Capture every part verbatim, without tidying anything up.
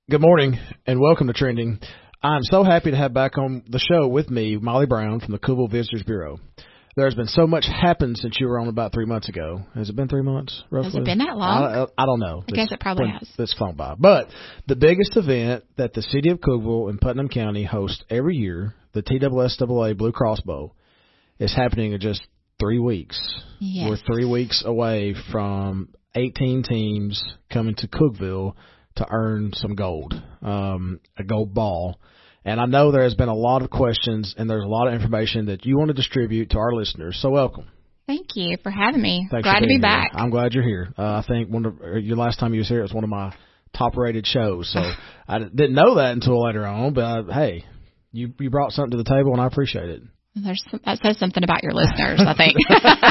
Good morning and welcome to Trending. I'm so happy to have back on the show with me Molly Brown from the Cookeville Visitors Bureau. There's been so much happened since you were on about three months ago. Has it been three months, roughly? Has it been that long? I, I don't know. I guess it probably when, has. This flown by. But the biggest event that the city of Cookeville and Putnam County host every year, the T S S A A Blue Cross Bowl, is happening in just three weeks. Yes. We're three weeks away from eighteen teams coming to Cookeville to earn some gold, um, a gold ball. And I know there has been a lot of questions and there's a lot of information that you want to distribute to our listeners. So welcome. Thank you for having me. Thanks glad to be here. back. I'm glad you're here. Uh, I think one of your last time you was here, it was one of my top rated shows. So I didn't know that until later on, but uh, hey, you, you brought something to the table and I appreciate it. There's some, that says something about your listeners, I think.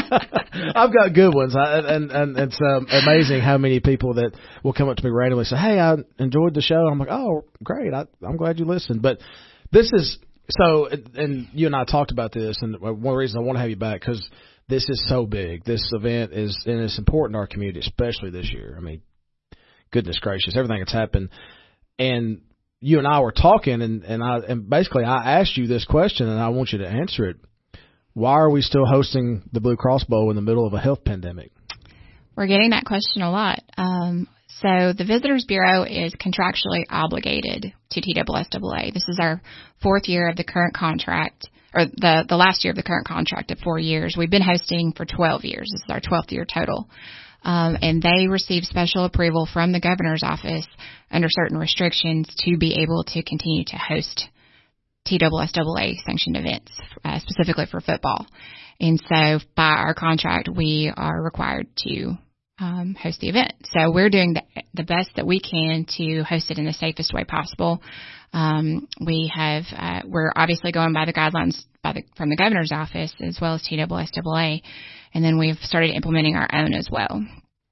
I've got good ones, I, and and it's um, amazing how many people that will come up to me randomly and say, "Hey, I enjoyed the show." I'm like, "Oh, great! I, I'm glad you listened." But this is so, and you and I talked about this, and one reason I want to have you back because this is so big. This event is, and it's important to our community, especially this year. I mean, goodness gracious, everything that's happened, and you and I were talking, and, and I and basically I asked you this question, and I want you to answer it. Why are we still hosting the Blue Cross Bowl in the middle of a health pandemic? We're getting that question a lot. Um, so the Visitors Bureau is contractually obligated to T S S A A. This is our fourth year of the current contract, or the, the last year of the current contract of four years. We've been hosting for twelve years. This is our twelfth year total. Um, and they receive special approval from the governor's office under certain restrictions to be able to continue to host T S S A A sanctioned events, uh, specifically for football. And so by our contract, we are required to um, host the event. So we're doing the, the best that we can to host it in the safest way possible. Um, we have, uh, we're obviously going by the guidelines by the, from the governor's office as well as T S S A A. And then we've started implementing our own as well.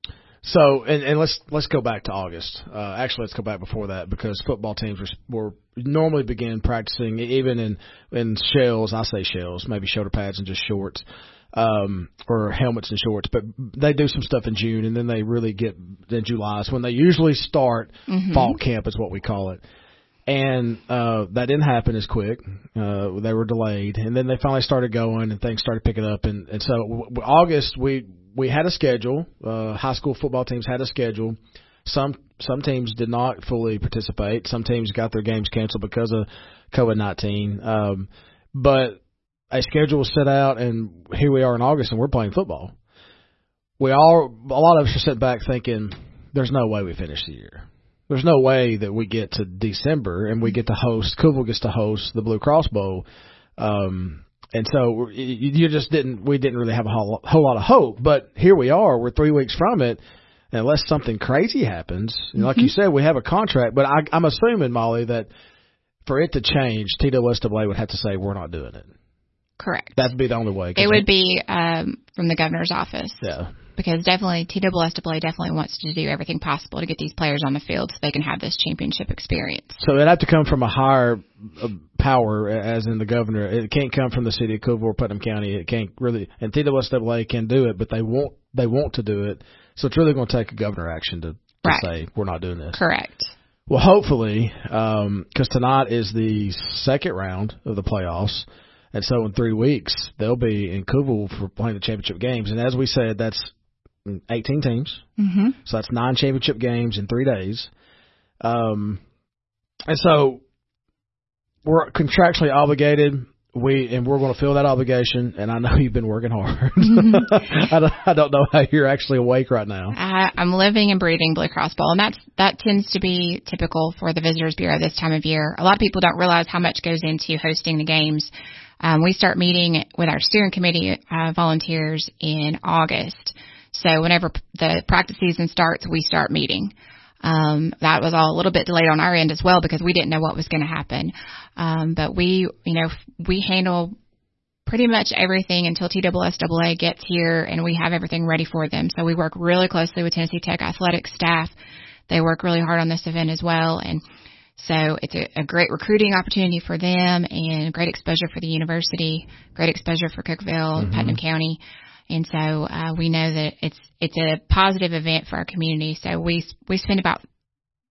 So, and, and let's let's go back to August. Uh, actually, let's go back before that because football teams were, were normally begin practicing even in in shells. I say shells, maybe shoulder pads and just shorts, um, or helmets and shorts. But they do some stuff in June, and then they really get in July. So when they usually start mm-hmm. fall camp is what we call it. And uh, that didn't happen as quick. Uh, they were delayed. And then they finally started going and things started picking up. And, and so w- August, we, we had a schedule. Uh, high school football teams had a schedule. Some some teams did not fully participate. Some teams got their games canceled because of COVID nineteen. Um, but a schedule was set out, and here we are in August, and we're playing football. We all, a lot of us are sitting back thinking, there's no way we finish the year. There's no way that we get to December and we get to host, Cookeville gets to host the Blue Cross Bowl. Um, and so you, you just didn't, we didn't really have a whole, whole lot of hope. But here we are, we're three weeks from it. And unless something crazy happens, mm-hmm. like you said, we have a contract. But I, I'm assuming, Molly, that for it to change, T S S A A would have to say we're not doing it. Correct. That'd be the only way. It would be um, from the governor's office. Yeah. Because definitely T S S A A definitely wants to do everything possible to get these players on the field so they can have this championship experience. So it'd have to come from a higher uh, power, as in the governor. It can't come from the city of Cookeville or Putnam County. It can't really, and T S S A A can do it, but they won't. They want to do it. So it's really going to take a governor action to, to right. say we're not doing this. Correct. Well, hopefully, because um, tonight is the second round of the playoffs. And so in three weeks, they'll be in Cookeville for playing the championship games. And as we said, that's eighteen teams. Mm-hmm. So that's nine championship games in three days. Um, and so we're contractually obligated. We and we're going to fill that obligation. And I know you've been working hard. Mm-hmm. I, don't, I don't know how you're actually awake right now. I, I'm living and breathing Blue Cross Bowl, and that's that tends to be typical for the Visitors Bureau this time of year. A lot of people don't realize how much goes into hosting the games. Um, we start meeting with our steering committee uh, volunteers in August. So whenever p- the practice season starts, we start meeting. Um, that was all a little bit delayed on our end as well because we didn't know what was going to happen. Um, but we, you know, we handle pretty much everything until T S S A A gets here and we have everything ready for them. So we work really closely with Tennessee Tech athletics staff. They work really hard on this event as well. And so it's a, a great recruiting opportunity for them and great exposure for the university, great exposure for Cookeville, mm-hmm. Putnam County. And so uh, we know that it's it's a positive event for our community. So we we spend about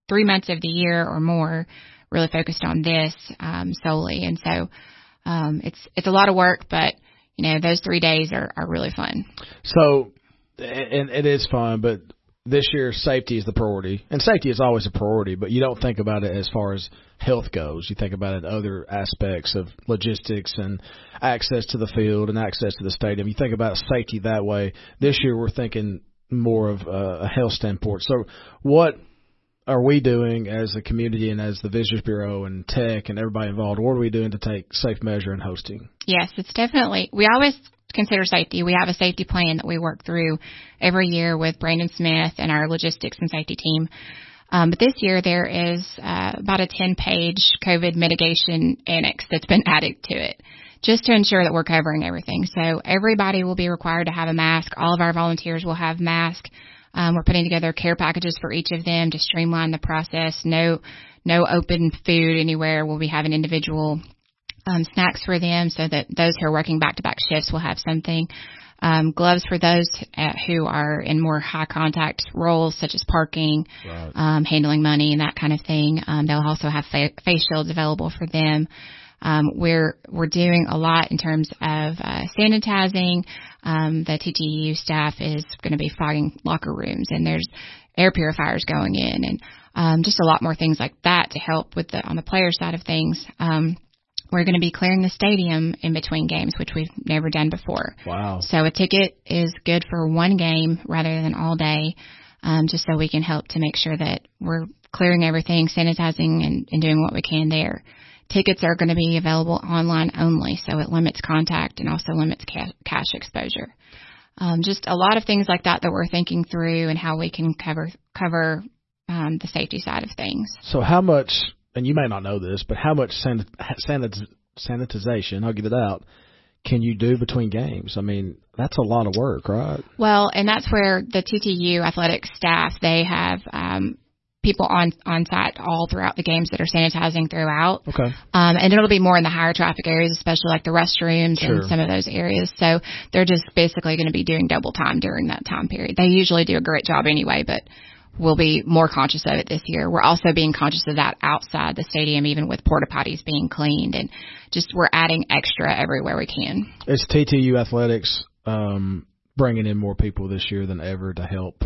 three months of the year or more really focused on this um, solely. And so um, it's it's a lot of work, but, you know, those three days are, are really fun. So, and it is fun, but this year safety is the priority. And safety is always a priority, but you don't think about it as far as health goes. You think about it in other aspects of logistics and access to the field and access to the stadium. You think about safety that way. This year we're thinking more of a health standpoint. So what are we doing as a community and as the Visitors Bureau and Tech and everybody involved? What are we doing to take safe measure in hosting? Yes, it's definitely – we always consider safety. We have a safety plan that we work through every year with Brandon Smith and our logistics and safety team. Um, but this year there is uh, about a ten-page COVID mitigation annex that's been added to it just to ensure that we're covering everything. So everybody will be required to have a mask. All of our volunteers will have masks. Um, we're putting together care packages for each of them to streamline the process. No, no open food anywhere. We'll be having individual um, snacks for them so that those who are working back-to-back shifts will have something. Um, gloves for those uh, who are in more high contact roles, such as parking, right. um, handling money, and that kind of thing. Um, they'll also have fa- face shields available for them. Um, we're we're doing a lot in terms of uh, sanitizing. Um, the T T U staff is going to be fogging locker rooms, and there's air purifiers going in, and um, just a lot more things like that to help with the on the player side of things. Um, we're going to be clearing the stadium in between games, which we've never done before. Wow! So a ticket is good for one game rather than all day, um, just so we can help to make sure that we're clearing everything, sanitizing, and, and doing what we can there. Tickets are going to be available online only, so it limits contact and also limits ca- cash exposure. Um, just a lot of things like that that we're thinking through and how we can cover cover um, the safety side of things. So how much, and you may not know this, but how much sanit- sanit- sanitization, I'll get it out, can you do between games? I mean, that's a lot of work, right? Well, and that's where the T T U athletics staff, they have um, – people on, on site all throughout the games that are sanitizing throughout. Okay. Um, and it'll be more in the higher traffic areas, especially like the restrooms sure. and some of those areas. So they're just basically going to be doing double time during that time period. They usually do a great job anyway, but we'll be more conscious of it this year. We're also being conscious of that outside the stadium, even with porta potties being cleaned, and just we're adding extra everywhere we can. Is T T U Athletics um, bringing in more people this year than ever to help?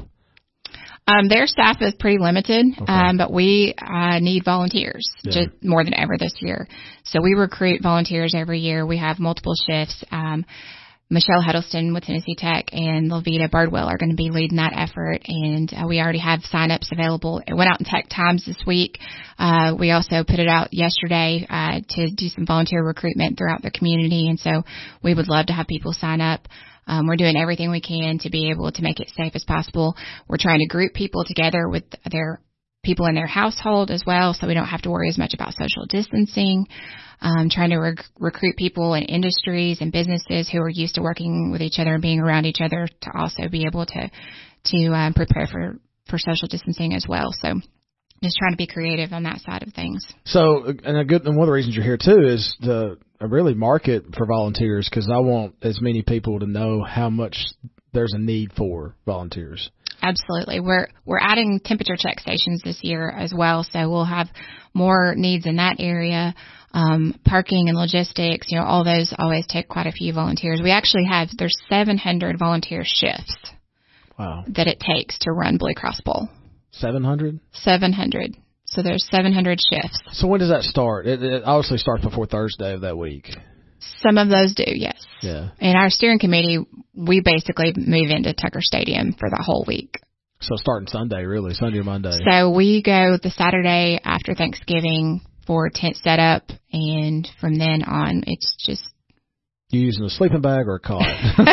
Um, their staff is pretty limited, okay. um, but we uh, need volunteers yeah. just more than ever this year. So we recruit volunteers every year. We have multiple shifts. Um, Michelle Huddleston with Tennessee Tech and Levita Birdwell are going to be leading that effort, and uh, we already have sign-ups available. It went out in Tech Times this week. Uh, we also put it out yesterday uh, to do some volunteer recruitment throughout the community, and so we would love to have people sign up. Um, we're doing everything we can to be able to make it safe as possible. We're trying to group people together with their people in their household as well, so we don't have to worry as much about social distancing. Um, trying to rec- recruit people in industries and businesses who are used to working with each other and being around each other to also be able to to um, prepare for, for social distancing as well. So just trying to be creative on that side of things. So, and a good, and one of the reasons you're here too is to really market for volunteers, because I want as many people to know how much there's a need for volunteers. Absolutely. We're we're adding temperature check stations this year as well, so we'll have more needs in that area. Um, parking and logistics, you know, all those always take quite a few volunteers. We actually have, there's seven hundred volunteer shifts. Wow. That it takes to run Blue Cross Bowl. seven hundred? seven hundred. So there's seven hundred shifts. So when does that start? It, it obviously starts before Thursday of that week. Some of those do, yes. Yeah. And our steering committee, we basically move into Tucker Stadium for the whole week. So starting Sunday, really, Sunday or Monday. So we go the Saturday after Thanksgiving for tent setup, and from then on, it's just... You using a sleeping bag or a cot?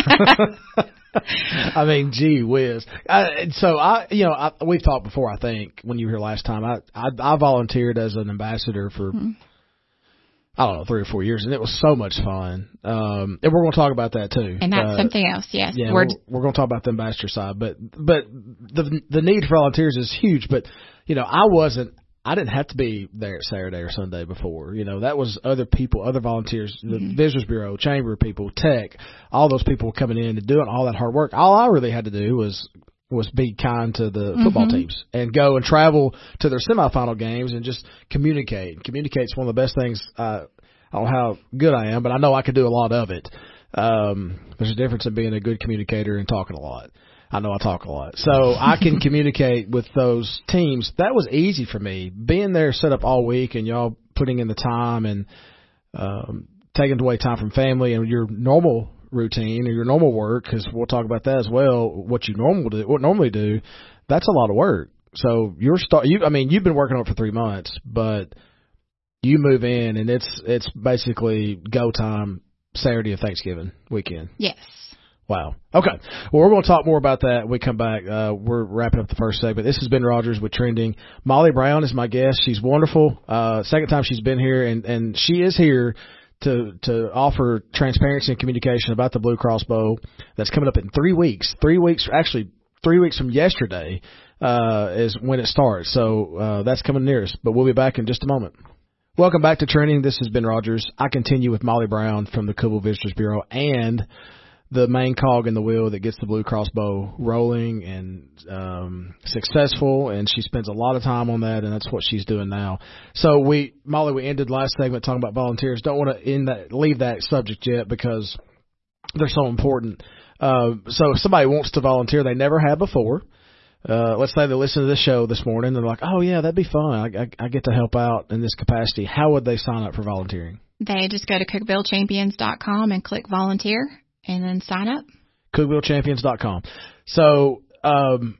I mean, gee whiz. I, so I, you know, I, we've talked before. I think when you were here last time, I I, I volunteered as an ambassador for mm-hmm. I don't know three or four years, and it was so much fun. Um, and we're going to talk about that too. And that's uh, something else. Yes, yeah, we're we're, we're going to talk about the ambassador side, but but the the need for volunteers is huge. But you know, I wasn't. I didn't have to be there Saturday or Sunday before. You know, that was other people, other volunteers, the mm-hmm. Visitors Bureau, Chamber people, Tech, all those people coming in and doing all that hard work. All I really had to do was was be kind to the football mm-hmm. teams and go and travel to their semifinal games and just communicate. Communicate's one of the best things. Uh, I don't know how good I am, but I know I can do a lot of it. Um, there's a difference in being a good communicator and talking a lot. I know I talk a lot. So I can communicate with those teams. That was easy for me. Being there set up all week and y'all putting in the time and um, taking away time from family and your normal routine or your normal work, because we'll talk about that as well, what you normal do, what normally do, that's a lot of work. So you're start, you, I mean, you've been working on it for three months, but you move in and it's it's basically go time Saturday of Thanksgiving weekend. Yes. Wow. Okay. Well, we're going to talk more about that when we come back. Uh, we're wrapping up the first segment. This is Ben Rogers with Trending. Molly Brown is my guest. She's wonderful. Uh, second time she's been here, and, and she is here to to offer transparency and communication about the Blue Cross Bowl that's coming up in three weeks. Three weeks, actually three weeks from yesterday uh, is when it starts. So uh, that's coming near us. But we'll be back in just a moment. Welcome back to Trending. This is Ben Rogers. I continue with Molly Brown from the Cookeville Visitors Bureau and the main cog in the wheel that gets the Blue Cross Bowl rolling and um, successful, and she spends a lot of time on that, and that's what she's doing now. So we, Molly, we ended last segment talking about volunteers. Don't want to end that, leave that subject yet because they're so important. Uh, so if somebody wants to volunteer, they never have before. Uh, let's say they listen to this show this morning, they're like, oh yeah, that'd be fun. I, I, I get to help out in this capacity. How would they sign up for volunteering? They just go to cookeville champions dot com and click volunteer. And then sign up. cookeville champions dot com. So, um,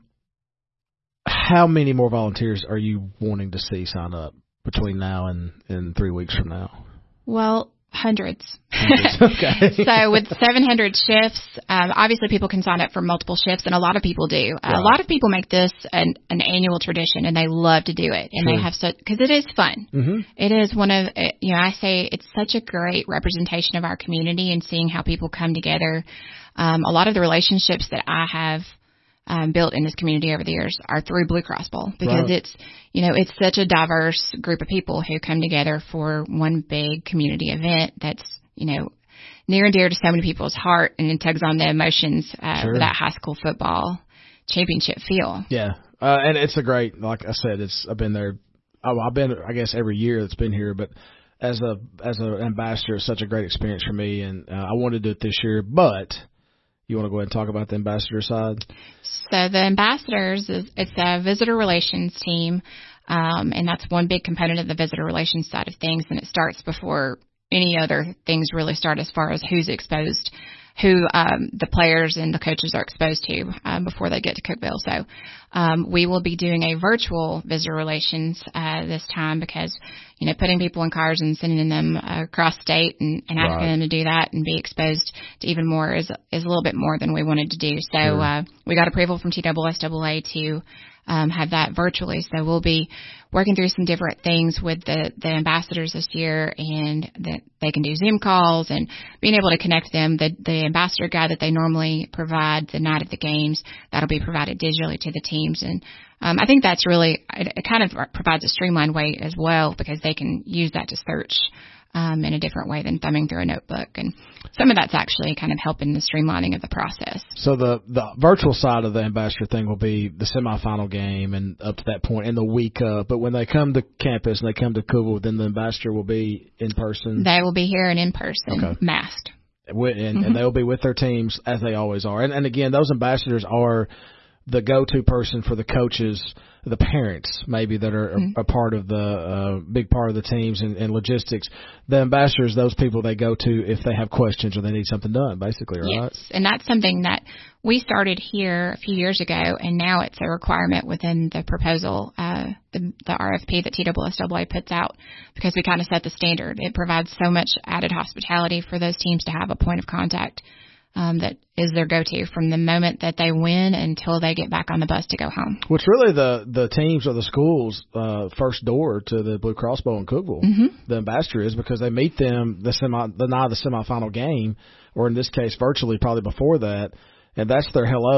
how many more volunteers are you wanting to see sign up between now and, and three weeks from now? Well, hundreds. hundreds. Okay. So with seven hundred shifts, um, obviously people can sign up for multiple shifts, and a lot of people do. Right. A lot of people make this an, an annual tradition, and they love to do it. And sure. They have such, because it is fun. Mm-hmm. It is one of, you know, I say it's such a great representation of our community and seeing how people come together. Um, a lot of the relationships that I have Um, built in this community over the years are through Blue Cross Bowl, because right. it's, you know, it's such a diverse group of people who come together for one big community event that's, you know, near and dear to so many people's heart, and it tugs on the emotions uh, sure. with that high school football championship feel. Yeah. Uh, and it's a great, like I said, it's, I've been there. Oh, I've been, I guess, every year that's been here, but as a, as an ambassador, it's such a great experience for me. And uh, I wanted to do it this year, but you want to go ahead and talk about the ambassador side? So the ambassadors, is it's a visitor relations team, um, and that's one big component of the visitor relations side of things, and it starts before any other things really start as far as who's exposed, who um, the players and the coaches are exposed to um, before they get to Cookeville. So um, we will be doing a virtual visitor relations uh, this time, because, you know, putting people in cars and sending them uh, across state and, and asking right. them to do that and be exposed to even more is is a little bit more than we wanted to do. So sure. uh, we got approval from T S S A A to um, have that virtually. So we'll be working through some different things with the, the ambassadors this year, and that they can do Zoom calls and being able to connect them. The, the ambassador guide that they normally provide the night of the games, that'll be provided digitally to the teams. And um, I think that's really, it, it kind of provides a streamlined way as well, because they can use that to search um, in a different way than thumbing through a notebook. And some of that's actually kind of helping the streamlining of the process. So the, the virtual side of the ambassador thing will be the semifinal game and up to that point in the week up. But when they come to campus and they come to Cookeville, then the ambassador will be in person. They will be here and in person, okay. masked. And, mm-hmm. and they will be with their teams as they always are. And, and again, those ambassadors are the go-to person for the coaches, the parents maybe that are mm-hmm. a, a part of the uh, big part of the teams and, and logistics. The ambassadors, those people they go to if they have questions or they need something done, basically, right? Yes, and that's something that we started here a few years ago, and now it's a requirement within the proposal, uh, the, the R F P that T S S A A puts out, because we kind of set the standard. It provides so much added hospitality for those teams to have a point of contact Um, that is their go-to from the moment that they win until they get back on the bus to go home. Which really the, the teams or the schools' uh, first door to the Blue Cross Bowl in Cookeville, mm-hmm. the ambassador is, because they meet them the semi the night of the semifinal game, or in this case virtually probably before that, and that's their hello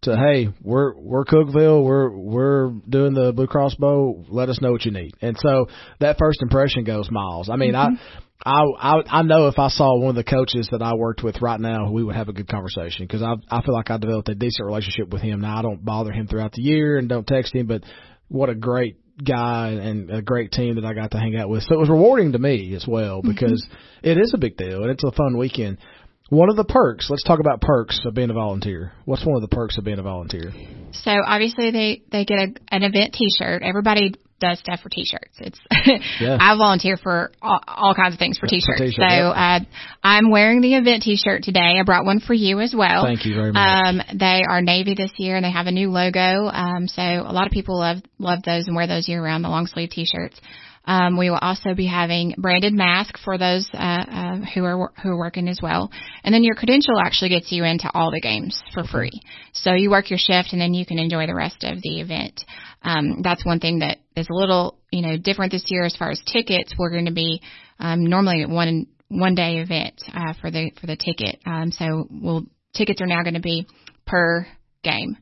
to, hey, we're we're Cookeville, we're we're doing the Blue Cross Bowl. Let us know what you need. And so that first impression goes miles. I mean, mm-hmm. I, I I I know if I saw one of the coaches that I worked with right now, we would have a good conversation because I I feel like I developed a decent relationship with him. Now I don't bother him throughout the year and don't text him, but what a great guy and a great team that I got to hang out with. So it was rewarding to me as well because mm-hmm. it is a big deal and it's a fun weekend. One of the perks, let's talk about perks of being a volunteer. What's one of the perks of being a volunteer? So obviously they, they get a, an event t-shirt. Everybody does stuff for t-shirts. It's yeah. I volunteer for all, all kinds of things for t-shirts. For t-shirt, so yep. uh, I'm wearing the event t-shirt today. I brought one for you as well. Thank you very much. Um, they are navy this year and they have a new logo. Um, so a lot of people love love those and wear those year round, the long sleeve t-shirts. Um, we will also be having branded masks for those uh, uh, who are who are working as well. And then your credential actually gets you into all the games for free. So you work your shift and then you can enjoy the rest of the event. Um, that's one thing that is a little, you know, different this year as far as tickets. We're going to be um, normally one one day event uh, for the for the ticket. Um, so we'll tickets are now going to be per game.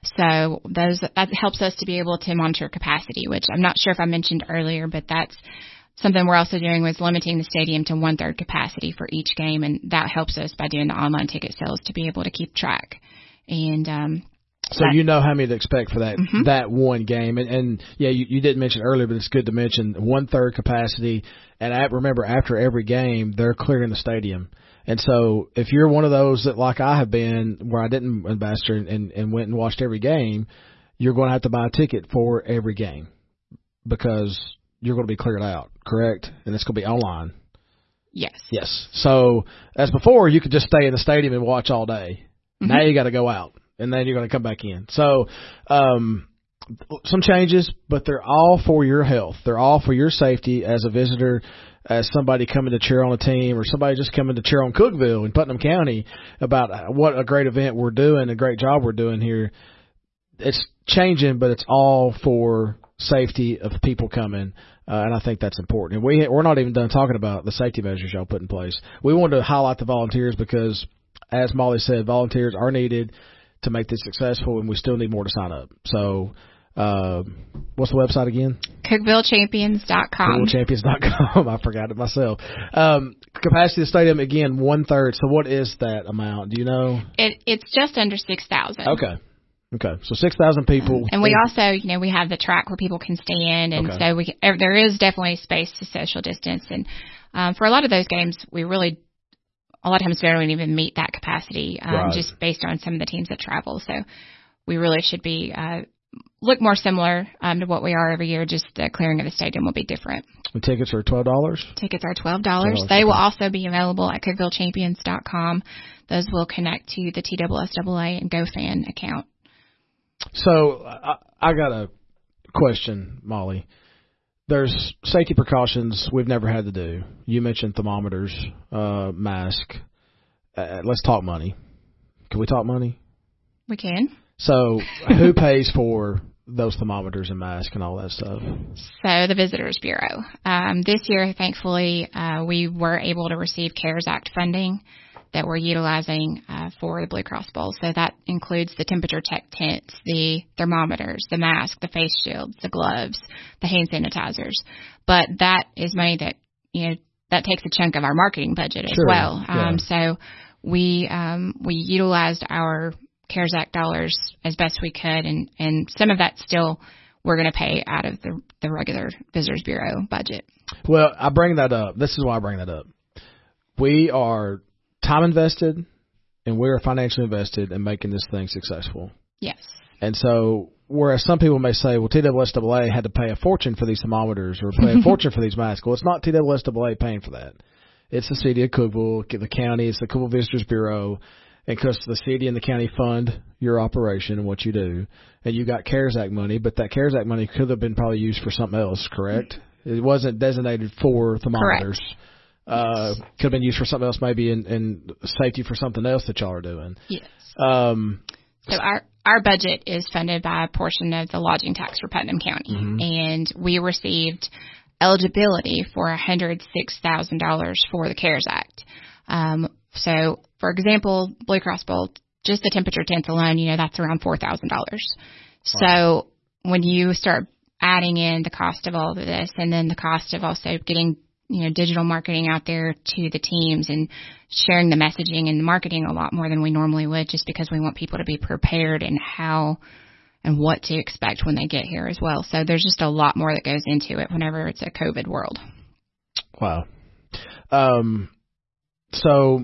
So those that helps us to be able to monitor capacity, which I'm not sure if I mentioned earlier, but that's something we're also doing was limiting the stadium to one third capacity for each game, and that helps us by doing the online ticket sales to be able to keep track. And um, so that, you know how many to expect for that mm-hmm. that one game, and, and yeah, you, you didn't mention earlier, but it's good to mention one third capacity. And I remember after every game, they're clearing the stadium. And so if you're one of those that, like I have been, where I didn't ambassador and, and, and went and watched every game, you're going to have to buy a ticket for every game because you're going to be cleared out, correct? And it's going to be online. Yes. Yes. So as before, you could just stay in the stadium and watch all day. Mm-hmm. Now you got to go out, and then you're going to come back in. So um, some changes, but they're all for your health. They're all for your safety as a visitor, as somebody coming to cheer on a team, or somebody just coming to cheer on Cookeville in Putnam County about what a great event we're doing, a great job we're doing here. It's changing, but it's all for safety of people coming, uh, and I think that's important. And we, we're not even done talking about the safety measures y'all put in place. We wanted to highlight the volunteers because, as Molly said, volunteers are needed to make this successful, and we still need more to sign up. So Uh, what's the website again? Cookeville Champions dot com. Cookeville Champions dot com. I forgot it myself. Um, capacity of the stadium, again, one third. So what is that amount? Do you know? It, it's just under six thousand. Okay. Okay. So six thousand people. Um, and we also, you know, we have the track where people can stand. And okay. so we can, there is definitely space to social distance. And um, for a lot of those games, we really, a lot of times we don't even meet that capacity um, right. just based on some of the teams that travel. So we really should be, uh, look more similar um, to what we are every year. Just the clearing of the stadium will be different. The tickets are twelve dollars? Tickets are twelve dollars. They will also be available at Cookeville Champions dot com. Those will connect to the T S S A A and GoFan account. So I, I got a question, Molly. There's safety precautions we've never had to do. You mentioned thermometers, uh, mask. Uh, let's talk money. Can we talk money? We can. So who pays for those thermometers and masks and all that stuff? So the Visitors Bureau. Um, this year, thankfully, uh, we were able to receive CARES Act funding that we're utilizing uh, for the Blue Cross Bowl. So that includes the temperature check tents, the thermometers, the mask, the face shields, the gloves, the hand sanitizers. But that is money that, you know, that takes a chunk of our marketing budget as sure. well. Yeah. Um, so we um, we utilized our CARES Act dollars as best we could, and, and some of that still we're going to pay out of the, the regular Visitors Bureau budget. Well, I bring that up. This is why I bring that up. We are time invested, and we're financially invested in making this thing successful. Yes. And so, whereas some people may say, well, T S S A A had to pay a fortune for these thermometers or pay a fortune for these masks. Well, it's not T S S A A paying for that. It's the city of Cookeville, the county, it's the Cookeville Visitors Bureau. And because the city and the county fund your operation and what you do, and you got CARES Act money, but that CARES Act money could have been probably used for something else, correct? It wasn't designated for thermometers. Correct. Uh, could have been used for something else, maybe in, in safety for something else that y'all are doing. Yes. Um, so our our budget is funded by a portion of the lodging tax for Putnam County, mm-hmm. and we received eligibility for one hundred six thousand dollars for the CARES Act. Um, so, for example, Blue Cross Bowl just the temperature tents alone, you know, that's around four thousand dollars. Wow. So when you start adding in the cost of all of this, and then the cost of also getting, you know, digital marketing out there to the teams and sharing the messaging and the marketing a lot more than we normally would, just because we want people to be prepared and how and what to expect when they get here as well. So there's just a lot more that goes into it whenever it's a COVID world. Wow. Um, so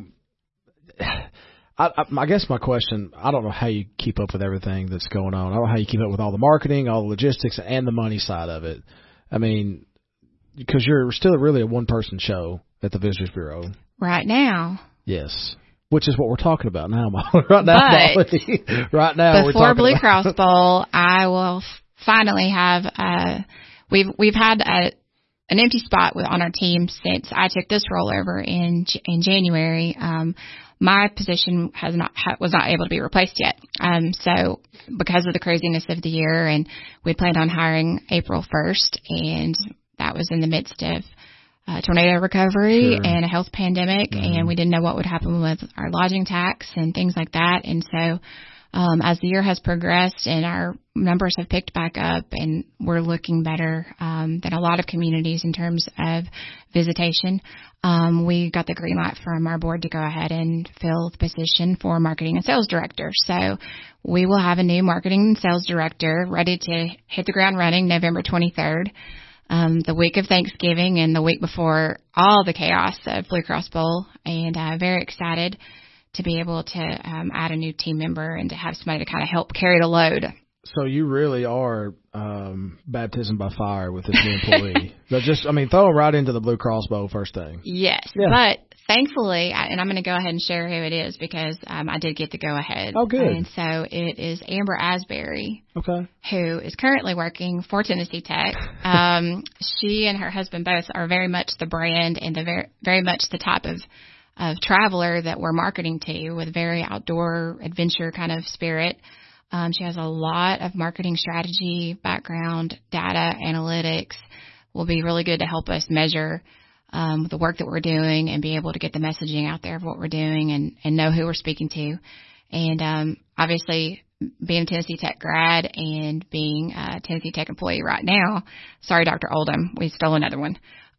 I, I, I guess my question, I don't know how you keep up with everything that's going on. I don't know how you keep up with all the marketing, all the logistics, and the money side of it. I mean, because you're still really a one-person show at the Visitors Bureau. Right now. Yes. Which is what we're talking about now, Molly. Right now, but Molly. Right now, we're before talking Blue about Cross Bowl, I will f- finally have. Uh, we've we've had a, an empty spot with, on our team since I took this role over in in January. Um, my position has not ha, was not able to be replaced yet. Um, so because of the craziness of the year, and we planned on hiring April first, and that was in the midst of Uh, tornado recovery Sure. and a health pandemic, Mm-hmm. and we didn't know what would happen with our lodging tax and things like that. And so um, as the year has progressed and our numbers have picked back up, and we're looking better um, than a lot of communities in terms of visitation, um, we got the green light from our board to go ahead and fill the position for marketing and sales director. So we will have a new marketing and sales director ready to hit the ground running November twenty-third. Um, the week of Thanksgiving and the week before all the chaos of Blue Cross Bowl, and uh, very excited to be able to um, add a new team member and to have somebody to kind of help carry the load. So you really are um, baptism by fire with this new employee. So just, I mean, throw them right into the Blue Cross Bowl first thing. Yes, Yeah. but thankfully, and I'm going to go ahead and share who it is because um, I did get the go ahead. Oh, good. And so it is Amber Asbury. Okay. Who is currently working for Tennessee Tech. Um, she and her husband both are very much the brand and the very, very much the type of, of traveler that we're marketing to, with very outdoor adventure kind of spirit. Um, she has a lot of marketing strategy background, data analytics. Will be really good to help us measure um, the work that we're doing and be able to get the messaging out there of what we're doing, and, and know who we're speaking to. And um, obviously, being a Tennessee Tech grad and being a Tennessee Tech employee right now, sorry, Doctor Oldham, we stole another one.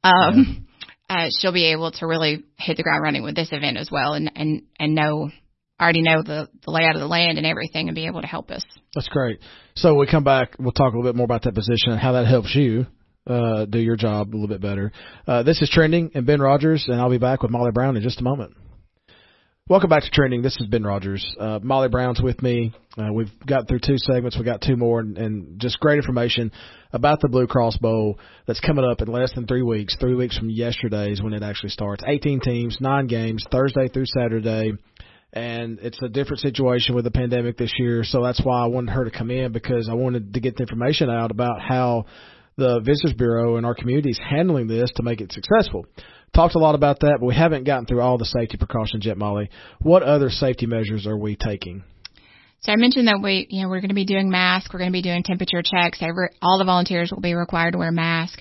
Um, yeah. uh, she'll be able to really hit the ground running with this event as well, and, and, and know, already know the, the layout of the land and everything, and be able to help us. That's great. So we come back, we'll talk a little bit more about that position and how that helps you uh, do your job a little bit better. Uh, this is Trending, and Ben Rogers, and I'll be back with Molly Brown in just a moment. Welcome back to Trending. This is Ben Rogers. Uh, Molly Brown's with me. Uh, we've got through two segments. We've got two more, and, and just great information about the Blue Cross Bowl that's coming up in less than three weeks. Three weeks from yesterday is when it actually starts. eighteen teams, nine games, Thursday through Saturday. And it's a different situation with the pandemic this year, so that's why I wanted her to come in, because I wanted to get the information out about how the Visitors Bureau and our community is handling this to make it successful. Talked a lot about that, but we haven't gotten through all the safety precautions yet, Molly. What other safety measures are we taking? So I mentioned that we, you know, we're going to be doing masks. We're going to be doing temperature checks. Every, all the volunteers will be required to wear a mask.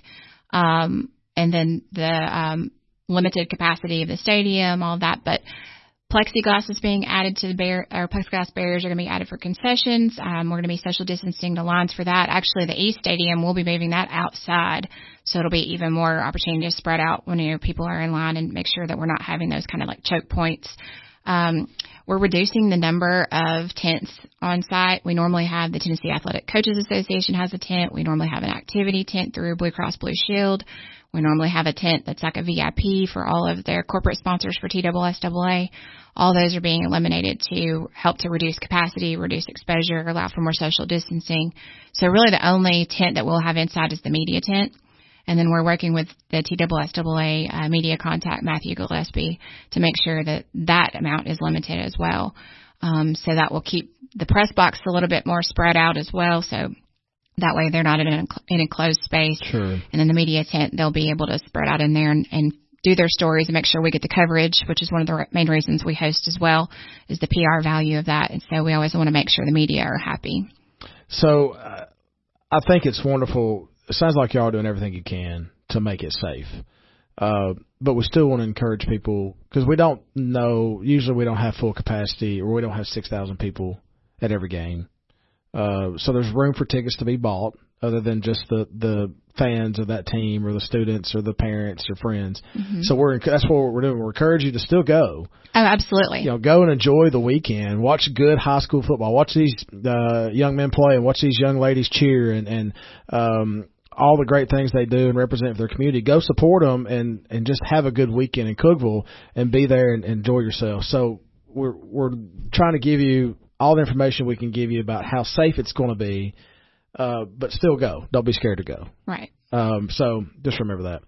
Um, and then the um, limited capacity of the stadium, all of that. But plexiglass is being added to the bar- or plexiglass barriers are going to be added for concessions. Um, we're going to be social distancing the lines for that. Actually, the East Stadium, we'll be moving that outside, so it'll be even more opportunity to spread out when, you know, people are in line, and make sure that we're not having those kind of like choke points. Um, we're reducing the number of tents on site. We normally have the Tennessee Athletic Coaches Association has a tent. We normally have an activity tent through Blue Cross Blue Shield. We normally have a tent that's like a V I P for all of their corporate sponsors for T S S A A. All those are being eliminated to help to reduce capacity, reduce exposure, allow for more social distancing. So really the only tent that we'll have inside is the media tent. And then we're working with the T S S A A uh, media contact, Matthew Gillespie, to make sure that that amount is limited as well. Um, so that will keep the press box a little bit more spread out as well. So that way they're not in an in enclosed space. Sure. And in the media tent, they'll be able to spread out in there and, and do their stories and make sure we get the coverage, which is one of the main reasons we host as well, is the P R value of that. And so we always want to make sure the media are happy. So uh, I think it's wonderful. It sounds like y'all are doing everything you can to make it safe. Uh, but we still want to encourage people because we don't know. Usually, we don't have full capacity, or we don't have six thousand people at every game. Uh, so there's room for tickets to be bought, other than just the the fans of that team, or the students, or the parents, or friends. Mm-hmm. So we're that's what we're doing. We're encouraging you to still go. Oh, absolutely. You know, go and enjoy the weekend. Watch good high school football. Watch these uh, young men play, and watch these young ladies cheer, and and um, all the great things they do and represent their community. Go support them and, and just have a good weekend in Cookeville and be there and enjoy yourself. So we're we're trying to give you all the information we can give you about how safe it's going to be, uh, but still go. Don't be scared to go. Right. Um, so just remember that.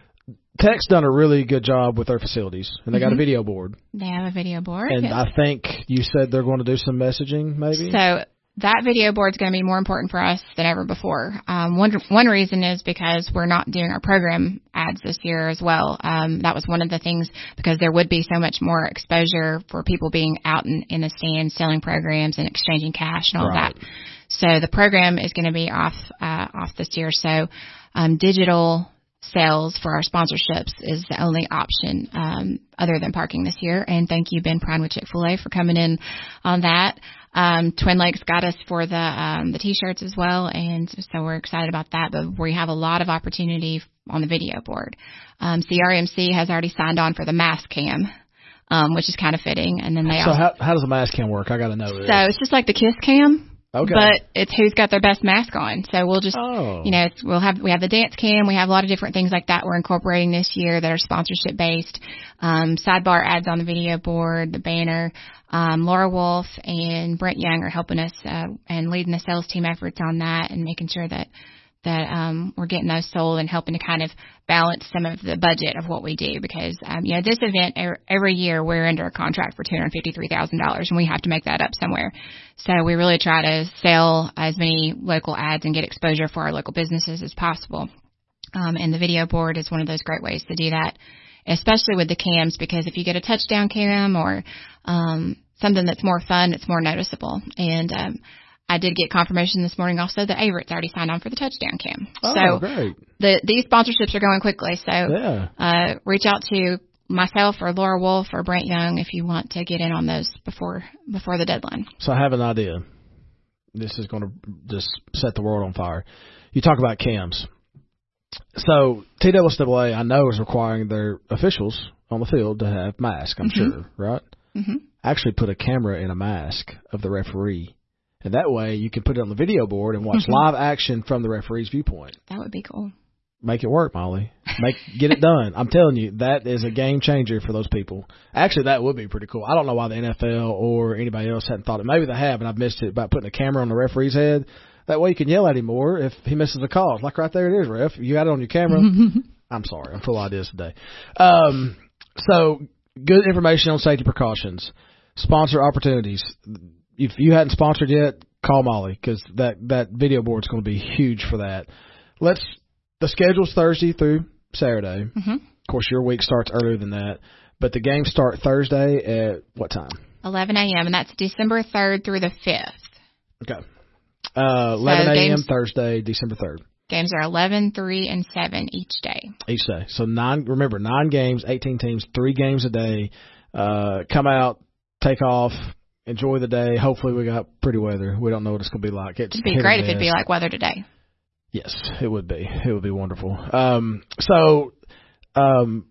Tech's done a really good job with their facilities, and they mm-hmm. got a video board. They have a video board. And yes. I think you said they're going to do some messaging, maybe? So that video board is going to be more important for us than ever before. Um, one one reason is because we're not doing our program ads this year as well. Um, that was one of the things, because there would be so much more exposure for people being out in, in the stands selling programs and exchanging cash and all right. of that. So the program is going to be off uh, off this year. So um, digital sales for our sponsorships is the only option um, other than parking this year. And thank you, Ben Prine with Chick-fil-A, for coming in on that. Um, Twin Lakes got us for the um, the T-shirts as well, and so we're excited about that. But we have a lot of opportunity on the video board. Um, C R M C has already signed on for the mask cam, um, which is kind of fitting. And then they so also, how how does the mask cam work? I got to know this. So it's just like the Kiss cam. Okay. But it's who's got their best mask on. So we'll just, oh. you know, it's, we'll have, we have the dance cam. We have a lot of different things like that we're incorporating this year that are sponsorship based. Um, sidebar ads on the video board, the banner. Um, Laura Wolf and Brent Young are helping us, uh, and leading the sales team efforts on that and making sure that, that, um, we're getting those sold and helping to kind of balance some of the budget of what we do, because, um, you know, this event er, every year we're under a contract for two hundred fifty-three thousand dollars and we have to make that up somewhere. So we really try to sell as many local ads and get exposure for our local businesses as possible. Um, and the video board is one of those great ways to do that, especially with the cams, because if you get a touchdown cam or, um, something that's more fun, it's more noticeable. And, um, I did get confirmation this morning also that Averett's already signed on for the touchdown cam. Oh, so great. The, these sponsorships are going quickly. So yeah. uh, reach out to myself or Laura Wolf or Brent Young if you want to get in on those before before the deadline. So I have an idea. This is going to just set the world on fire. You talk about cams. So T S S A A, I know, is requiring their officials on the field to have masks, I'm mm-hmm. sure, right? Mm-hmm. Actually put a camera in a mask of the referee. And that way you can put it on the video board and watch mm-hmm. live action from the referee's viewpoint. That would be cool. Make it work, Molly. Make Get it done. I'm telling you, that is a game changer for those people. Actually, that would be pretty cool. I don't know why the N F L or anybody else hadn't thought it. Maybe they have, and I've missed it, about putting a camera on the referee's head. That way you can yell at him more if he misses a call. Like right there it is, ref. You got it on your camera. I'm sorry. I'm full of ideas today. Um, so good information on safety precautions. Sponsor opportunities. If you hadn't sponsored yet, call Molly, because that, that video board is going to be huge for that. Let's the schedule's Thursday through Saturday. Mm-hmm. Of course, your week starts earlier than that, but the games start Thursday at what time? eleven a.m. and that's December third through the fifth. Okay, uh, eleven so a.m. Thursday, December third. Games are eleven, three, and seven each day. Each day. So nine. Remember, nine games, eighteen teams, three games a day. Uh, come out, take off. Enjoy the day. Hopefully we got pretty weather. We don't know what it's going to be like. It's It'd be great if it'd be like weather today. Yes, it would be. It would be wonderful. Um, so, um,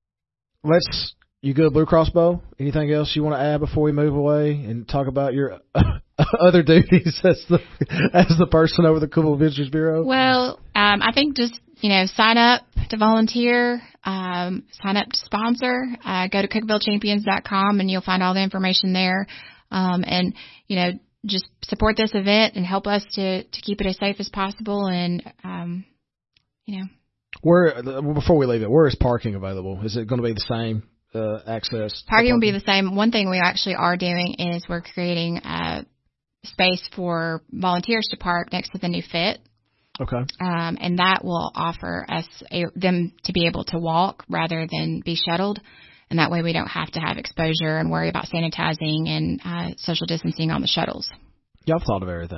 let's, you good, Blue Cross Bow? Anything else you want to add before we move away and talk about your other duties as the, as the person over the Cookeville Visitors Bureau? Well, um, I think just, you know, sign up to volunteer, um, sign up to sponsor, uh, go to cookeville champions dot com and you'll find all the information there. Um, and, you know, just support this event and help us to, to keep it as safe as possible. And, um, you know. Where, before we leave it, where is parking available? Is it going to be the same uh, access? Parking will be the same. One thing we actually are doing is we're creating a space for volunteers to park next to the new Fit. Okay. Um, and that will offer us a, them to be able to walk rather than be shuttled. And that way we don't have to have exposure and worry about sanitizing and uh, social distancing on the shuttles. Y'all thought of everything.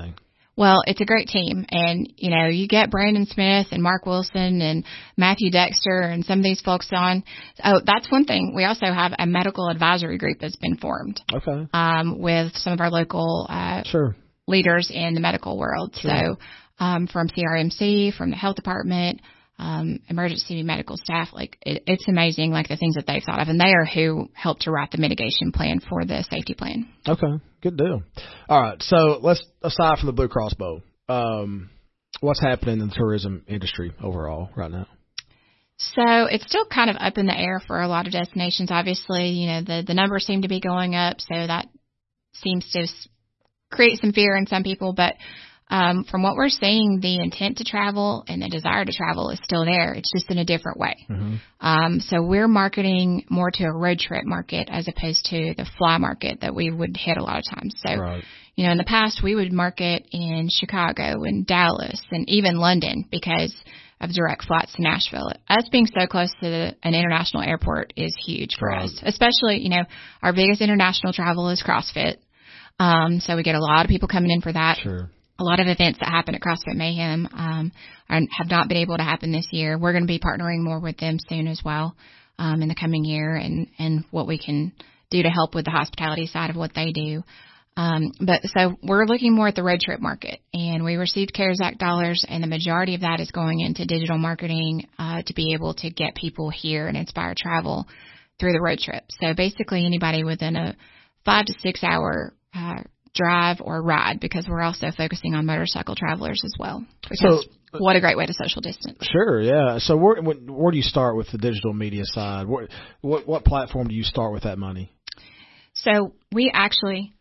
Well, it's a great team, and, you know, you get Brandon Smith and Mark Wilson and Matthew Dexter and some of these folks on. Oh, that's one thing. We also have a medical advisory group that's been formed. Okay. Um, with some of our local uh, sure. leaders in the medical world. Sure. So um, from C R M C, from the health department, um, emergency medical staff, like it, it's amazing, like the things that they've thought of, and they are who helped to write the mitigation plan for the safety plan. Okay, good deal. All right, so let's aside from the Blue Cross Bow, um, what's happening in the tourism industry overall right now? So it's still kind of up in the air for a lot of destinations. Obviously, you know, the the numbers seem to be going up, so that seems to create some fear in some people, but Um, from what we're seeing, the intent to travel and the desire to travel is still there. It's just in a different way. Mm-hmm. Um, so we're marketing more to a road trip market as opposed to the fly market that we would hit a lot of times. So, right. you know, in the past we would market in Chicago and Dallas and even London because of direct flights to Nashville. Us being so close to the, an international airport is huge for right. us, especially, you know, our biggest international travel is CrossFit. Um, so we get a lot of people coming in for that. Sure. A lot of events that happen at CrossFit Mayhem um, are, have not been able to happen this year. We're going to be partnering more with them soon as well um, in the coming year and, and what we can do to help with the hospitality side of what they do. Um, but so we're looking more at the road trip market, and we received CARES Act dollars, and the majority of that is going into digital marketing uh, to be able to get people here and inspire travel through the road trip. So basically anybody within a five to six hour uh drive or ride, because we're also focusing on motorcycle travelers as well. Because so, what a great way to social distance. Sure, yeah. So where where do you start with the digital media side? Where, what what platform do you start with that money? So we actually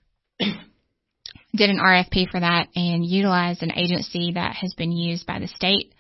did an R F P for that and utilized an agency that has been used by the state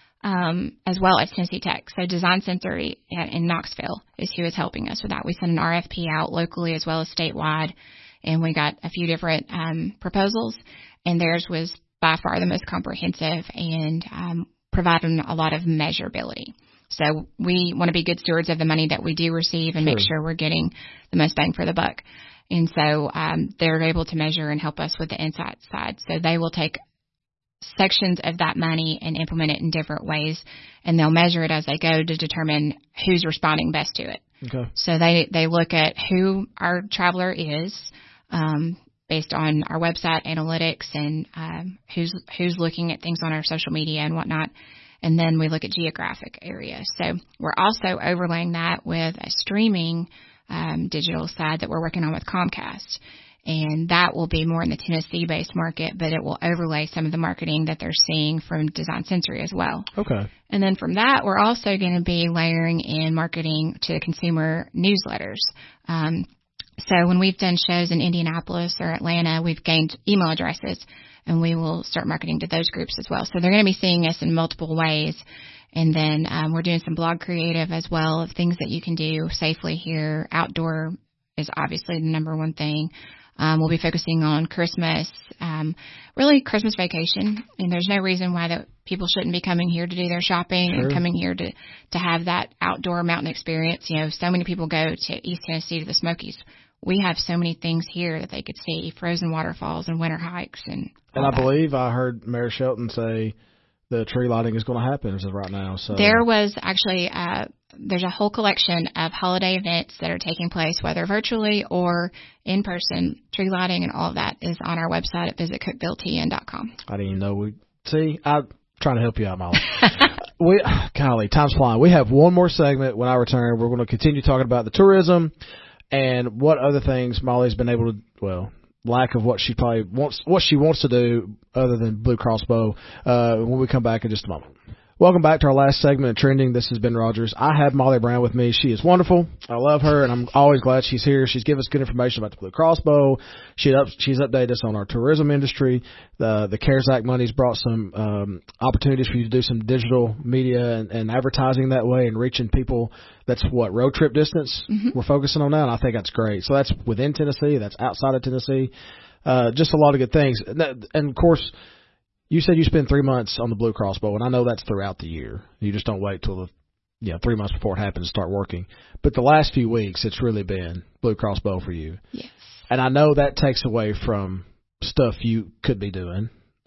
um, as well as Tennessee Tech. So Design Sensory in Knoxville is who is helping us with that. We sent an R F P out locally as well as statewide, and we got a few different um, proposals, and theirs was by far the most comprehensive and um, providing a lot of measurability. So we want to be good stewards of the money that we do receive and sure. make sure we're getting the most bang for the buck. And so um, they're able to measure and help us with the insight side. So they will take sections of that money and implement it in different ways, and they'll measure it as they go to determine who's responding best to it. Okay. So they, they look at who our traveler is, Um, based on our website analytics and um, who's who's looking at things on our social media and whatnot. And then we look at geographic areas. So we're also overlaying that with a streaming um, digital side that we're working on with Comcast. And that will be more in the Tennessee-based market, but it will overlay some of the marketing that they're seeing from Design Sensory as well. Okay. And then from that, we're also going to be layering in marketing to consumer newsletters. Um, So when we've done shows in Indianapolis or Atlanta, we've gained email addresses, and we will start marketing to those groups as well. So they're going to be seeing us in multiple ways. And then um, we're doing some blog creative as well of things that you can do safely here. Outdoor is obviously the number one thing. Um, we'll be focusing on Christmas, um, really Christmas vacation. And there's no reason why that people shouldn't be coming here to do their shopping sure. and coming here to, to have that outdoor mountain experience. You know, so many people go to East Tennessee to the Smokies. We have so many things here that they could see, frozen waterfalls and winter hikes. And and I that. believe I heard Mayor Shelton say the tree lighting is going to happen as of right now. So there was actually, uh, there's a whole collection of holiday events that are taking place, whether virtually or in person. Tree lighting and all of that is on our website at visit cookeville t n dot com. I didn't even know we, see, I'm trying to help you out, Molly. we, golly, time's flying. We have one more segment. When I return, we're going to continue talking about the tourism and what other things Molly's been able to, well, lack of what she probably wants, what she wants to do other than Blue Cross Bow, uh, when we come back in just a moment. Welcome back to our last segment of Trending. This is Ben Rogers. I have Molly Brown with me. She is wonderful. I love her, and I'm always glad she's here. She's given us good information about the Blue Cross Bow. She up, she's updated us on our tourism industry. The the CARES Act money's brought some um, opportunities for you to do some digital media and, and advertising that way and reaching people. That's what, road trip distance mm-hmm. we're focusing on now, and I think that's great. So that's within Tennessee. That's outside of Tennessee. Uh, just a lot of good things. And, that, and of course, you said you spend three months on the Blue Cross Bow, and I know that's throughout the year. You just don't wait till the, you know, three months before it happens to start working. But the last few weeks, it's really been Blue Cross Bow for you. Yes. And I know that takes away from stuff you could be doing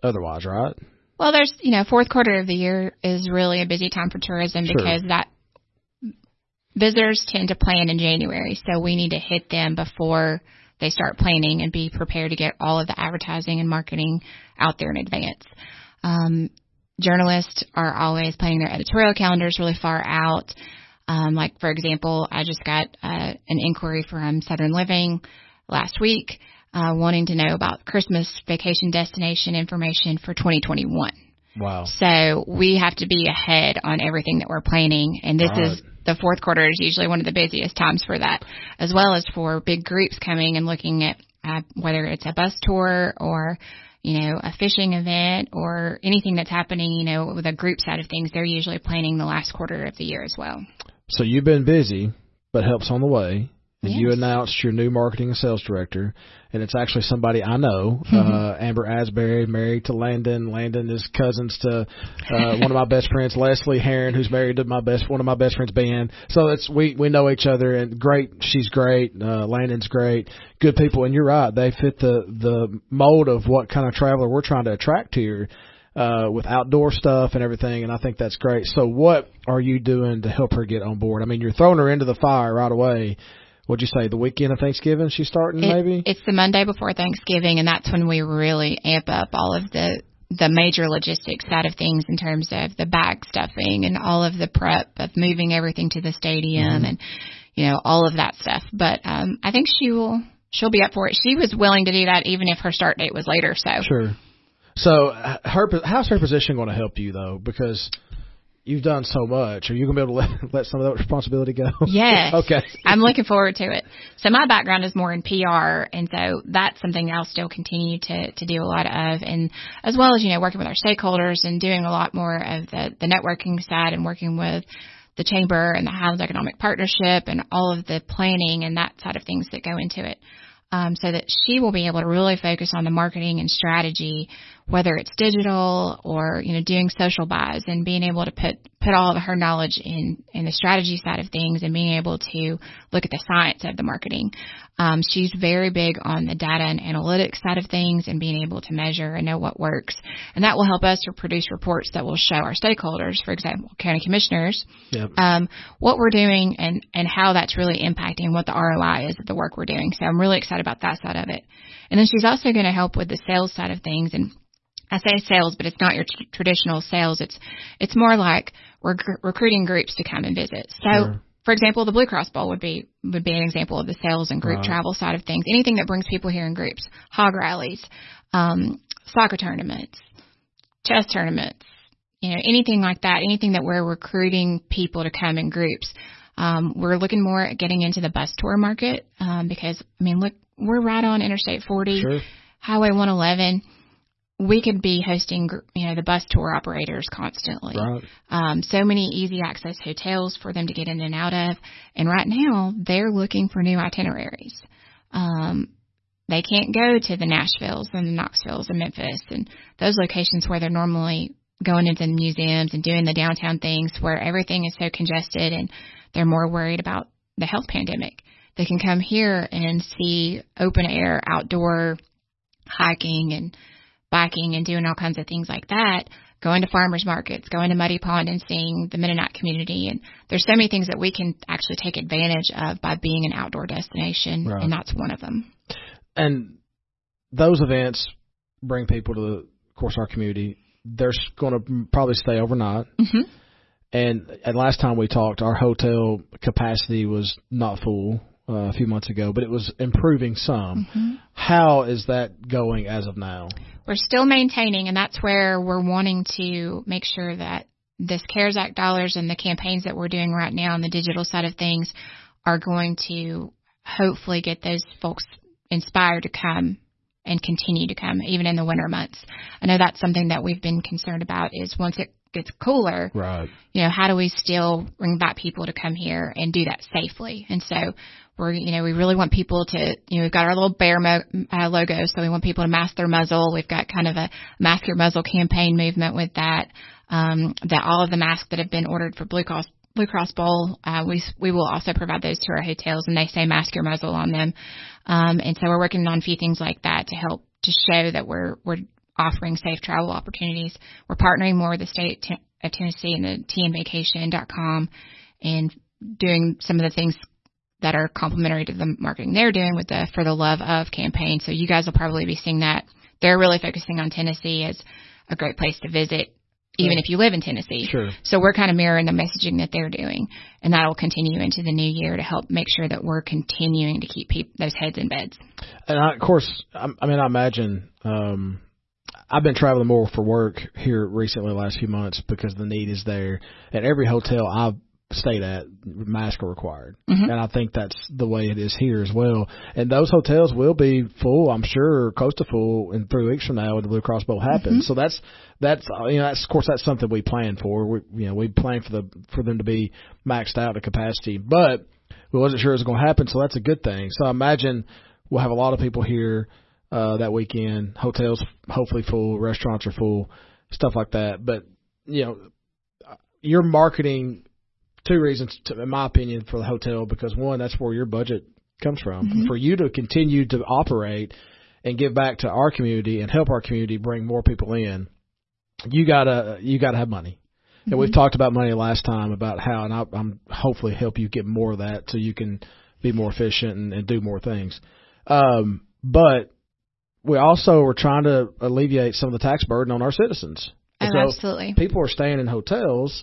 otherwise, right? Well, there's, you know, fourth quarter of the year is really a busy time for tourism Sure. because that visitors tend to plan in January. So we need to hit them before they start planning and be prepared to get all of the advertising and marketing out there in advance. Um, journalists are always planning their editorial calendars really far out. Um, like, for example, I just got uh, an inquiry from Southern Living last week uh, wanting to know about Christmas vacation destination information for twenty twenty-one. Wow. So we have to be ahead on everything that we're planning. And this Right. is the fourth quarter is usually one of the busiest times for that, as well as for big groups coming and looking at uh, whether it's a bus tour or, you know, a fishing event or anything that's happening, you know, with a group side of things. They're usually planning the last quarter of the year as well. So you've been busy, but help's on the way. And Yes. you announced your new marketing and sales director, and it's actually somebody I know, uh, Amber Asbury, married to Landon. Landon is cousins to uh, one of my best friends, Leslie Heron, who's married to my best one of my best friends, Ben. So it's we we know each other, and great. She's great. Uh, Landon's great. Good people, and you're right. They fit the the mold of what kind of traveler we're trying to attract here. Uh, with outdoor stuff and everything, and I think that's great. So what are you doing to help her get on board? I mean, you're throwing her into the fire right away. What'd you say, the weekend of Thanksgiving she's starting, It, maybe? It's the Monday before Thanksgiving, and that's when we really amp up all of the, the major logistics side of things in terms of the bag stuffing and all of the prep of moving everything to the stadium mm-hmm. and, you know, all of that stuff. But um, I think she will, she'll be up for it. She was willing to do that even if her start date was later. So Sure. So her, how's her position going to help you, though? Because you've done so much. Are you going to be able to let, let some of that responsibility go? Yes. Okay. I'm looking forward to it. So my background is more in P R, and so that's something I'll still continue to, to do a lot of, and as well as, you know, working with our stakeholders and doing a lot more of the, the networking side and working with the Chamber and the Highlands Economic Partnership and all of the planning and that side of things that go into it. Um, so that she will be able to really focus on the marketing and strategy, whether it's digital or, you know, doing social buys and being able to put, put all of her knowledge in, in the strategy side of things and being able to look at the science of the marketing. Um, she's very big on the data and analytics side of things and being able to measure and know what works. And that will help us to produce reports that will show our stakeholders, for example, county commissioners, yep. um, what we're doing and, and how that's really impacting what the R O I is of the work we're doing. So I'm really excited about that side of it. And then she's also going to help with the sales side of things. And I say sales, but it's not your tr- traditional sales. It's, it's more like rec- recruiting groups to come and visit. So, Sure. For example, the Blue Cross Bowl would be would be an example of the sales and group right. travel side of things. Anything that brings people here in groups, hog rallies, um, soccer tournaments, chess tournaments, you know, anything like that. Anything that we're recruiting people to come in groups. Um, we're looking more at getting into the bus tour market um, because I mean, look, we're right on Interstate forty, sure. Highway one eleven. We could be hosting, you know, the bus tour operators constantly. Right. Um, so many easy access hotels for them to get in and out of. And right now they're looking for new itineraries. Um, they can't go to the Nashvilles and the Knoxvilles and Memphis and those locations where they're normally going into the museums and doing the downtown things where everything is so congested and they're more worried about the health pandemic. They can come here and see open air outdoor hiking and biking and doing all kinds of things like that, going to farmers markets, going to Muddy Pond and seeing the Mennonite community. And there's so many things that we can actually take advantage of by being an outdoor destination, right. and that's one of them. And those events bring people to, the, of course, our community. They're going to probably stay overnight. Mm-hmm. And, and last time we talked, our hotel capacity was not full uh, a few months ago, but it was improving some. Mm-hmm. How is that going as of now? We're still maintaining, and that's where we're wanting to make sure that this CARES Act dollars and the campaigns that we're doing right now on the digital side of things are going to hopefully get those folks inspired to come and continue to come, even in the winter months. I know that's something that we've been concerned about is once it gets cooler, right. you know, how do we still bring back people to come here and do that safely? And so we're, you know, we really want people to, you know, we've got our little bear mo- uh, logo, so we want people to mask their muzzle. We've got kind of a mask your muzzle campaign movement with that. Um, that all of the masks that have been ordered for Blue Cross Blue Cross Bowl, uh, we we will also provide those to our hotels, and they say mask your muzzle on them. Um, and so we're working on a few things like that to help to show that we're we're offering safe travel opportunities. We're partnering more with the state t- of Tennessee and the T N vacation dot com and doing some of the things that are complementary to the marketing they're doing with the For the Love Of campaign. So you guys will probably be seeing that. They're really focusing on Tennessee as a great place to visit, even if you live in Tennessee. Sure. So we're kind of mirroring the messaging that they're doing, and that will continue into the new year to help make sure that we're continuing to keep peop- those heads in beds. And I, of course, I, I mean, I imagine um, I've been traveling more for work here recently, the last few months, because the need is there. At every hotel I've stayed at, masks are required. Mm-hmm. And I think that's the way it is here as well. And those hotels will be full, I'm sure, close to full in three weeks from now when the Blue Cross Bowl happens. Mm-hmm. So that's, that's, you know, that's, of course, that's something we plan for. We, you know, we plan for the, for them to be maxed out at capacity, but we wasn't sure it was going to happen. So that's a good thing. So I imagine we'll have a lot of people here, uh, that weekend, hotels hopefully full, restaurants are full, stuff like that. But, you know, your marketing, two reasons, to, in my opinion, for the hotel, because one, that's where your budget comes from. Mm-hmm. For you to continue to operate and give back to our community and help our community bring more people in, you gotta you gotta have money. Mm-hmm. And we've talked about money last time about how, and I, I'm hopefully help you get more of that so you can be more efficient and, and do more things. Um, but we also are trying to alleviate some of the tax burden on our citizens. Oh, so absolutely. People are staying in hotels.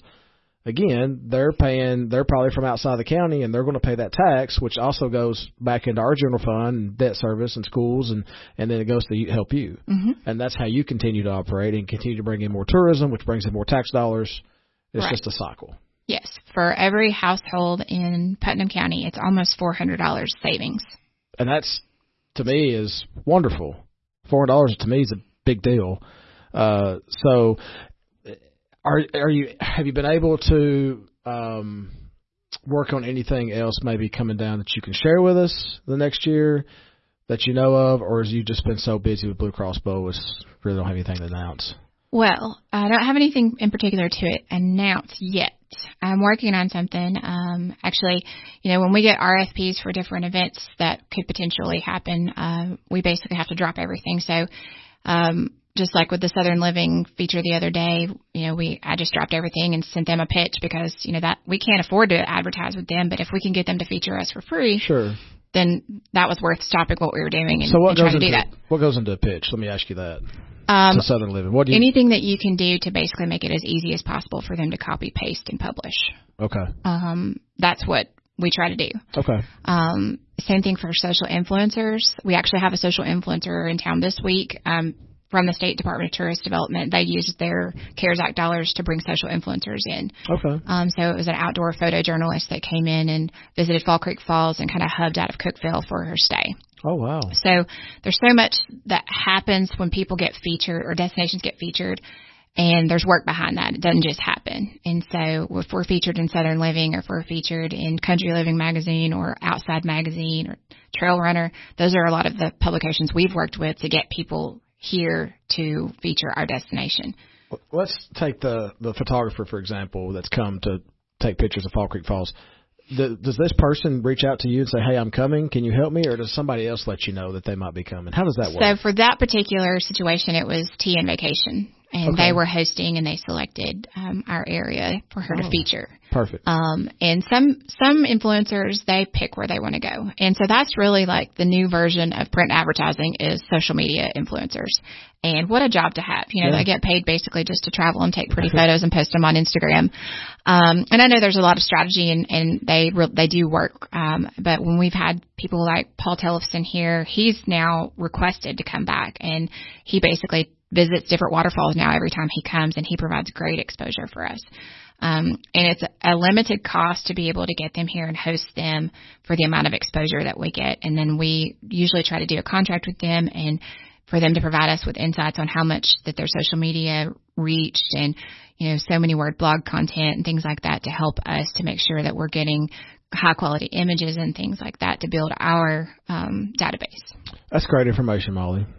Again, they're paying, they're probably from outside the county, and they're going to pay that tax, which also goes back into our general fund and debt service and schools, and, and then it goes to help you. Mm-hmm. And that's how you continue to operate and continue to bring in more tourism, which brings in more tax dollars. It's right. Just a cycle. Yes. For every household in Putnam County, it's almost four hundred dollars savings. And that's, to me, is wonderful. four hundred dollars to me is a big deal. Uh, so... Are are you have you been able to um, work on anything else maybe coming down that you can share with us the next year that you know of, or has you just been so busy with Blue Cross Bowl, it's really don't have anything to announce? Well, I don't have anything in particular to announce yet. I'm working on something. Um, actually, you know, when we get R F Ps for different events that could potentially happen, uh, we basically have to drop everything. So. Um, Just like with the Southern Living feature the other day, you know, we I just dropped everything and sent them a pitch because, you know, that we can't afford to advertise with them. But if we can get them to feature us for free, sure, then that was worth stopping what we were doing and, so what and trying goes to into, do that. What goes into a pitch? Let me ask you that. Um, to Southern Living. What do you, anything that you can do to basically make it as easy as possible for them to copy, paste, and publish. Okay. Um, that's what we try to do. Okay. Um, same thing for social influencers. We actually have a social influencer in town this week. Um, From the State Department of Tourist Development, they used their CARES Act dollars to bring social influencers in. Okay. Um, so it was an outdoor photojournalist that came in and visited Fall Creek Falls and kind of hubbed out of Cookeville for her stay. Oh, wow. So there's so much that happens when people get featured or destinations get featured, and there's work behind that. It doesn't just happen. And so if we're featured in Southern Living or if we're featured in Country Living Magazine or Outside Magazine or Trail Runner, those are a lot of the publications we've worked with to get people here to feature our destination. Let's take the, the photographer, for example, that's come to take pictures of Fall Creek Falls. The, does this person reach out to you and say, hey, I'm coming, can you help me? Or does somebody else let you know that they might be coming? How does that work? So for that particular situation, it was T N Vacation. And okay. They were hosting, and they selected um, our area for her oh, to feature. Perfect. Um, and some some influencers, they pick where they want to go. And so that's really like the new version of print advertising is social media influencers. And what a job to have. You know, yeah. They get paid basically just to travel and take pretty photos and post them on Instagram. Um, and I know there's a lot of strategy, and, and they re- they do work. Um, but when we've had people like Paul Tellefson here, he's now requested to come back, and he basically visits different waterfalls now every time he comes, and he provides great exposure for us. Um, and it's a limited cost to be able to get them here and host them for the amount of exposure that we get. And then we usually try to do a contract with them and for them to provide us with insights on how much that their social media reached and, you know, so many word blog content and things like that to help us to make sure that we're getting high quality images and things like that to build our um, database. That's great information, Molly.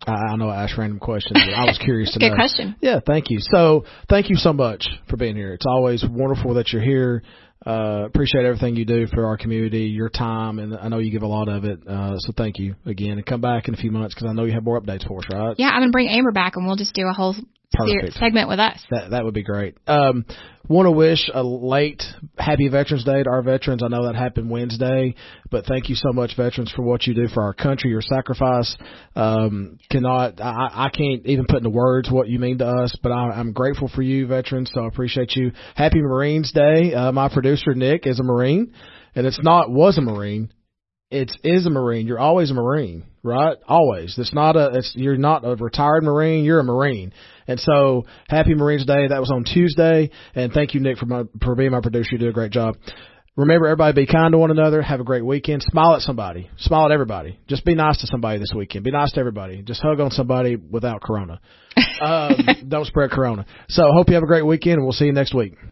I, I know I asked random questions, but I was curious to Good know. Good question. Yeah, thank you. So thank you so much for being here. It's always wonderful that you're here. Uh, appreciate everything you do for our community, your time, and I know you give a lot of it. Uh, so thank you again, and come back in a few months because I know you have more updates for us, right? Yeah, I'm gonna bring Amber back, and we'll just do a whole se- segment with us. That that would be great. Um, want to wish a late happy Veterans Day to our veterans. I know that happened Wednesday, but thank you so much, veterans, for what you do for our country. Your sacrifice um, cannot. I, I can't even put into words what you mean to us, but I, I'm grateful for you, veterans. So I appreciate you. Happy Marines Day. Uh, my producer Nick is a Marine, and it's not was a Marine. It is a Marine. You're always a Marine, right? Always. It's not a. It's you're not a retired Marine. You're a Marine. And so, happy Marines Day. That was on Tuesday. And thank you, Nick, for my for being my producer. You did a great job. Remember, everybody, be kind to one another. Have a great weekend. Smile at somebody. Smile at everybody. Just be nice to somebody this weekend. Be nice to everybody. Just hug on somebody without Corona. Um, don't spread Corona. So, hope you have a great weekend, and we'll see you next week.